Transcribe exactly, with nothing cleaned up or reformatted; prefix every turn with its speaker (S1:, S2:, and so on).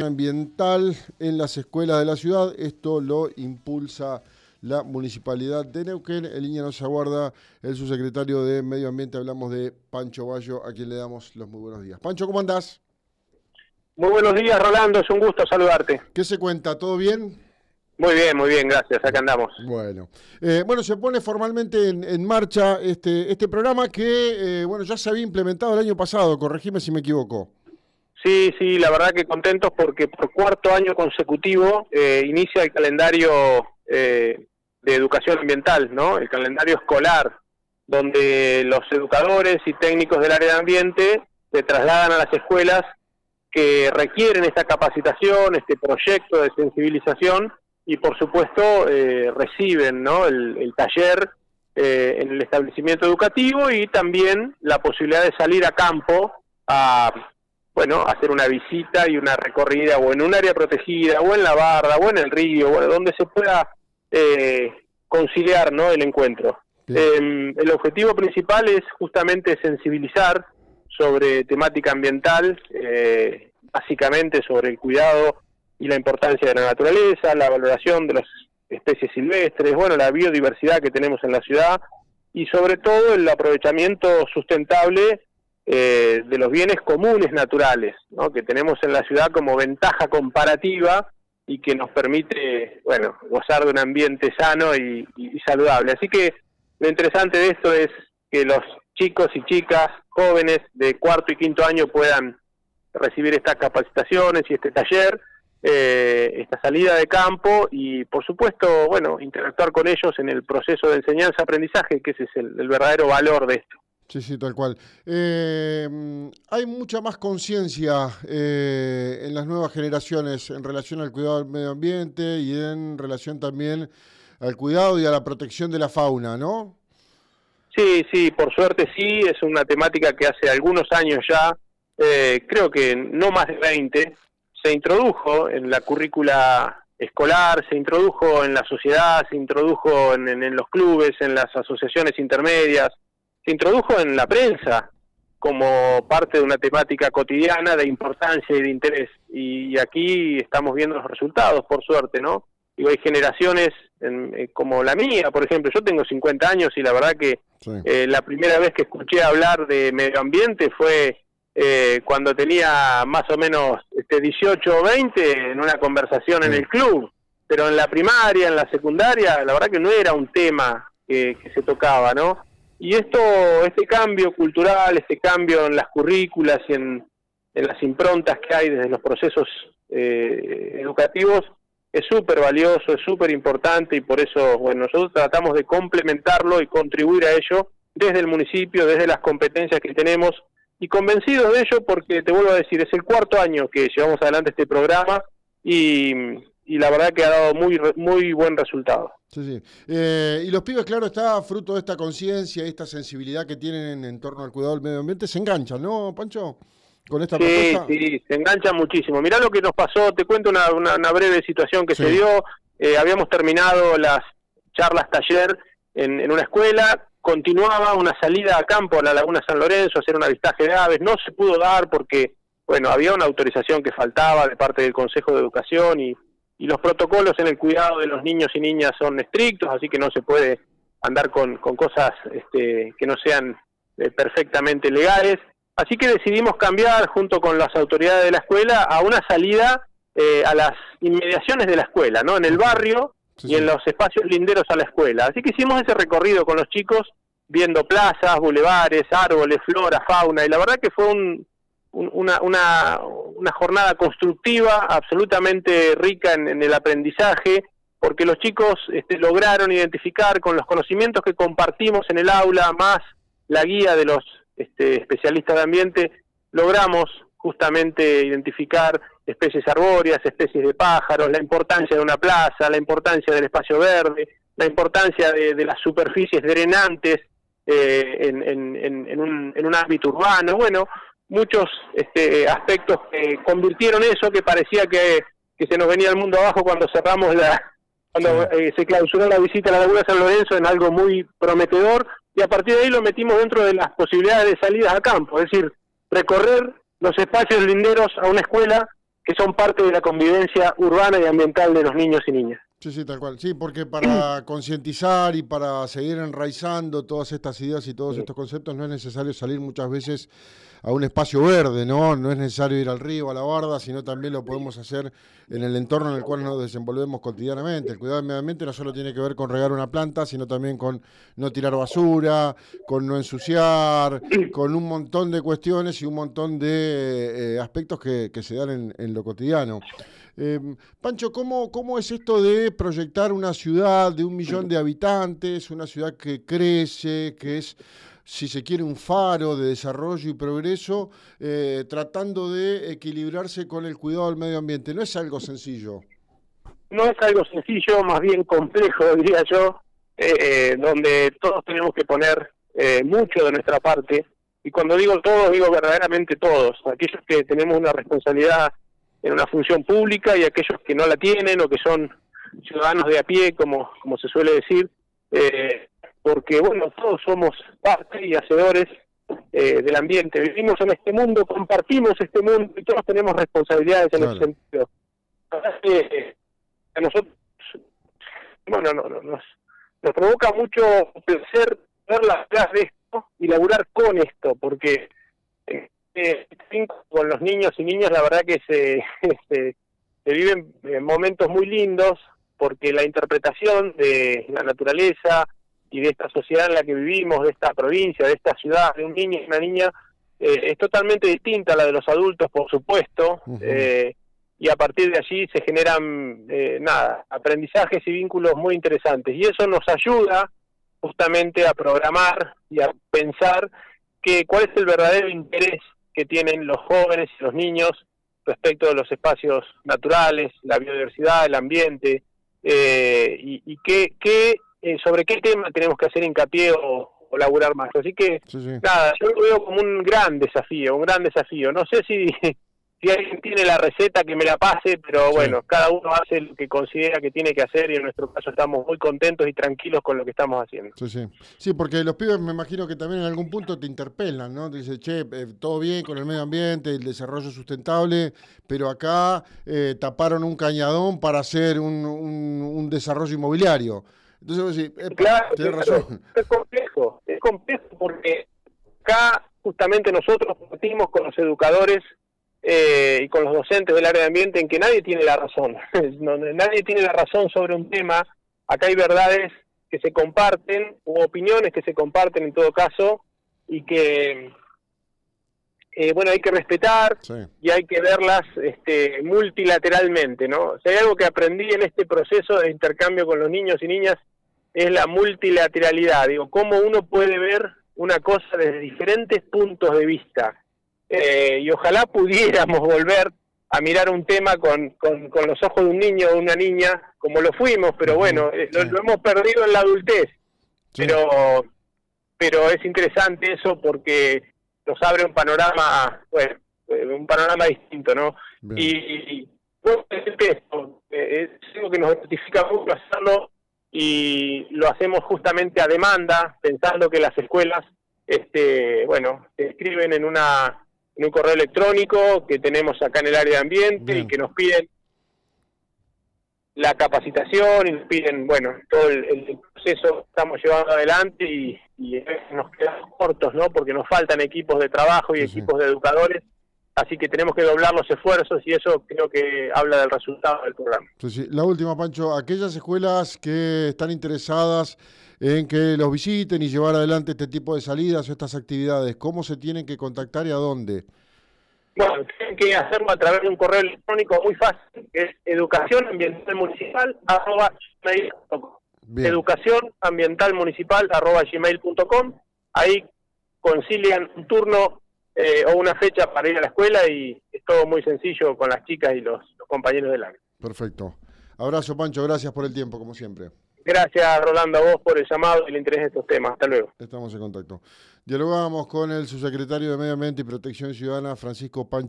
S1: ambiental en las escuelas de la ciudad. Esto lo impulsa la Municipalidad de Neuquén. En línea nos aguarda el subsecretario de Medio Ambiente. Hablamos de Pancho Bayo, a quien le damos los muy buenos días. Pancho, ¿cómo andás?
S2: Muy buenos días, Rolando. Es un gusto saludarte.
S1: ¿Qué se cuenta? ¿Todo bien?
S2: Muy bien, muy bien, gracias. Acá andamos.
S1: Bueno, eh, bueno, se pone formalmente en, en marcha este, este programa que, eh, bueno, ya se había implementado el año pasado. Corregime si me equivoco.
S2: Sí, sí, la verdad que contentos porque por cuarto año consecutivo eh, inicia el calendario eh, de educación ambiental, ¿no? El calendario escolar, donde los educadores y técnicos del área de ambiente se trasladan a las escuelas que requieren esta capacitación, este proyecto de sensibilización, y por supuesto eh, reciben, ¿no?, el, el taller eh, en el establecimiento educativo, y también la posibilidad de salir a campo a, bueno, hacer una visita y una recorrida o en un área protegida, o en la barra, o en el río, bueno, donde se pueda eh, conciliar, ¿no?, el encuentro. Eh, el objetivo principal es justamente sensibilizar sobre temática ambiental, eh, básicamente sobre el cuidado y la importancia de la naturaleza, la valoración de las especies silvestres, bueno, la biodiversidad que tenemos en la ciudad, y sobre todo el aprovechamiento sustentable eh, de los bienes comunes naturales, ¿no?, que tenemos en la ciudad como ventaja comparativa y que nos permite, bueno, gozar de un ambiente sano y, y, y saludable. Así que lo interesante de esto es que los chicos y chicas jóvenes de cuarto y quinto año puedan recibir estas capacitaciones y este taller, eh, esta salida de campo, y por supuesto, bueno, interactuar con ellos en el proceso de enseñanza-aprendizaje, que ese es el, el verdadero valor de esto.
S1: Sí, sí, tal cual. Eh, hay mucha más conciencia eh, en las nuevas generaciones en relación al cuidado del medio ambiente y en relación también al cuidado y a la protección de la fauna, ¿no?
S2: Sí, sí, por suerte sí, es una temática que hace algunos años ya, eh, creo que no más de veinte, se introdujo en la currícula escolar, se introdujo en la sociedad, se introdujo en, en, en los clubes, en las asociaciones intermedias, se introdujo en la prensa como parte de una temática cotidiana de importancia y de interés. Y aquí estamos viendo los resultados, por suerte, ¿no? Digo, hay generaciones en, eh, como la mía, por ejemplo. Yo tengo cincuenta años y la verdad que sí. eh, la primera vez que escuché hablar de medio ambiente fue eh, cuando tenía más o menos este, dieciocho o veinte, en una conversación sí. en el club. Pero en la primaria, en la secundaria, la verdad que no era un tema que, que se tocaba, ¿no? Y esto, este cambio cultural, este cambio en las currículas y en, en las improntas que hay desde los procesos eh, educativos, es súper valioso, es súper importante, y por eso, bueno, nosotros tratamos de complementarlo y contribuir a ello desde el municipio, desde las competencias que tenemos, y convencidos de ello porque, te vuelvo a decir, es el cuarto año que llevamos adelante este programa, y, y la verdad que ha dado muy muy buen resultado.
S1: Sí, sí. Eh, y los pibes, claro, está fruto de esta conciencia y esta sensibilidad que tienen en, en torno al cuidado del medio ambiente, se enganchan, ¿no, Pancho? Con esta
S2: sí,
S1: propuesta.
S2: sí, se engancha muchísimo. Mirá lo que nos pasó, te cuento una, una, una breve situación que sí. se dio. Eh, habíamos terminado las charlas taller en, en una escuela, continuaba una salida a campo a la Laguna San Lorenzo, a hacer un avistaje de aves. No se pudo dar porque, bueno, había una autorización que faltaba de parte del Consejo de Educación, y, y los protocolos en el cuidado de los niños y niñas son estrictos, así que no se puede andar con, con cosas este, que no sean eh, perfectamente legales. Así que decidimos cambiar, junto con las autoridades de la escuela, a una salida eh, a las inmediaciones de la escuela, ¿no? En el barrio sí, y sí. en los espacios linderos a la escuela. Así que hicimos ese recorrido con los chicos, viendo plazas, bulevares, árboles, flora, fauna, y la verdad que fue un, un, una, una, una jornada constructiva, absolutamente rica en, en el aprendizaje, porque los chicos este, lograron identificar, con los conocimientos que compartimos en el aula, más la guía de los Este, especialistas de ambiente, logramos justamente identificar especies arbóreas, especies de pájaros, la importancia de una plaza, la importancia del espacio verde, la importancia de, de las superficies drenantes eh, en, en, en, un, en un ámbito urbano. Bueno, muchos este, aspectos que convirtieron eso que parecía que, que se nos venía el mundo abajo cuando cerramos la cuando eh, se clausuró la visita a la Laguna San Lorenzo, en algo muy prometedor, y a partir de ahí lo metimos dentro de las posibilidades de salidas a campo, es decir, recorrer los espacios linderos a una escuela que son parte de la convivencia urbana y ambiental de los niños y niñas.
S1: Sí, sí, tal cual. Sí, porque para concientizar y para seguir enraizando todas estas ideas y todos estos conceptos no es necesario salir muchas veces a un espacio verde, ¿no? No es necesario ir al río, a la barda, sino también lo podemos hacer en el entorno en el cual nos desenvolvemos cotidianamente. El cuidado del medio ambiente no solo tiene que ver con regar una planta, sino también con no tirar basura, con no ensuciar, con un montón de cuestiones y un montón de eh, aspectos que, que se dan en, en lo cotidiano. Eh, Pancho, ¿cómo, ¿cómo es esto de proyectar una ciudad de un millón de habitantes, una ciudad que crece, que es, si se quiere, un faro de desarrollo y progreso, eh, tratando de equilibrarse con el cuidado del medio ambiente? No es algo sencillo.
S2: No es algo sencillo, más bien complejo, diría yo, eh, donde todos tenemos que poner eh, mucho de nuestra parte. Y cuando digo todos, digo verdaderamente todos. Aquellos que tenemos una responsabilidad en una función pública y aquellos que no la tienen o que son ciudadanos de a pie, como, como se suele decir, eh, porque, bueno, todos somos parte y hacedores eh, del ambiente. Vivimos en este mundo, compartimos este mundo y todos tenemos responsabilidades en claro. ese sentido. Eh, a nosotros, bueno, no, no, nos, nos provoca mucho placer ver las clases de esto y laburar con esto, porque eh, con los niños y niñas la verdad que se, se, se viven momentos muy lindos, porque la interpretación de la naturaleza y de esta sociedad en la que vivimos, de esta provincia, de esta ciudad, de un niño y una niña, eh, es totalmente distinta a la de los adultos, por supuesto, uh-huh. eh, y a partir de allí se generan, eh, nada, aprendizajes y vínculos muy interesantes, y eso nos ayuda justamente a programar y a pensar que cuál es el verdadero interés que tienen los jóvenes y los niños respecto de los espacios naturales, la biodiversidad, el ambiente, eh, y, y qué, qué, eh, sobre qué tema tenemos que hacer hincapié o, o laburar más. Así que, sí, sí. nada, yo lo veo como un gran desafío, un gran desafío. No sé si, si alguien tiene la receta que me la pase, pero bueno, sí. cada uno hace lo que considera que tiene que hacer y en nuestro caso estamos muy contentos y tranquilos con lo que estamos haciendo.
S1: Sí, sí. Sí, porque los pibes me imagino que también en algún punto te interpelan, ¿no? Te dicen, che, eh, todo bien con el medio ambiente, el desarrollo sustentable, pero acá eh, taparon un cañadón para hacer un, un, un desarrollo inmobiliario. Entonces vos decís, eh,
S2: claro,
S1: tenés
S2: claro,
S1: razón.
S2: Es complejo, es complejo porque acá justamente nosotros partimos con los educadores Eh, y con los docentes del área de ambiente en que nadie tiene la razón, nadie tiene la razón sobre un tema. Acá hay verdades que se comparten, u opiniones que se comparten en todo caso, y que, eh, bueno, hay que respetar sí. y hay que verlas este, multilateralmente, ¿no? Si hay algo que aprendí en este proceso de intercambio con los niños y niñas, es la multilateralidad, digo, cómo uno puede ver una cosa desde diferentes puntos de vista. Eh, y ojalá pudiéramos volver a mirar un tema con, con, con los ojos de un niño o una niña, como lo fuimos, pero uh-huh, bueno, sí. lo, lo hemos perdido en la adultez. Sí. Pero pero es interesante eso porque nos abre un panorama, bueno, un panorama distinto, ¿no? Bien. Y, y bueno, esto, es algo que nos gratifica mucho hacerlo y lo hacemos justamente a demanda, pensando que las escuelas, este, bueno, se escriben en una en un correo electrónico que tenemos acá en el área de ambiente Bien. y que nos piden la capacitación y nos piden, bueno, todo el, el proceso que estamos llevando adelante y, y nos quedamos cortos, ¿no? Porque nos faltan equipos de trabajo y sí, equipos sí. de educadores, así que tenemos que doblar los esfuerzos y eso creo que habla del resultado del programa.
S1: Sí, sí. La última, Pancho, aquellas escuelas que están interesadas en que los visiten y llevar adelante este tipo de salidas o estas actividades, ¿cómo se tienen que contactar y a dónde?
S2: Bueno, tienen que hacerlo a través de un correo electrónico muy fácil, que es educación ambiental municipal arroba gmail punto com. educación ambiental municipal arroba gmail punto com. Ahí concilian un turno eh, o una fecha para ir a la escuela y es todo muy sencillo con las chicas y los, los compañeros del área.
S1: Perfecto. Abrazo, Pancho, gracias por el tiempo, como siempre.
S2: Gracias, Rolando, a vos por el llamado y el interés de estos temas. Hasta luego.
S1: Estamos en contacto. Dialogamos con el subsecretario de Medio Ambiente y Protección Ciudadana, Francisco Pancho.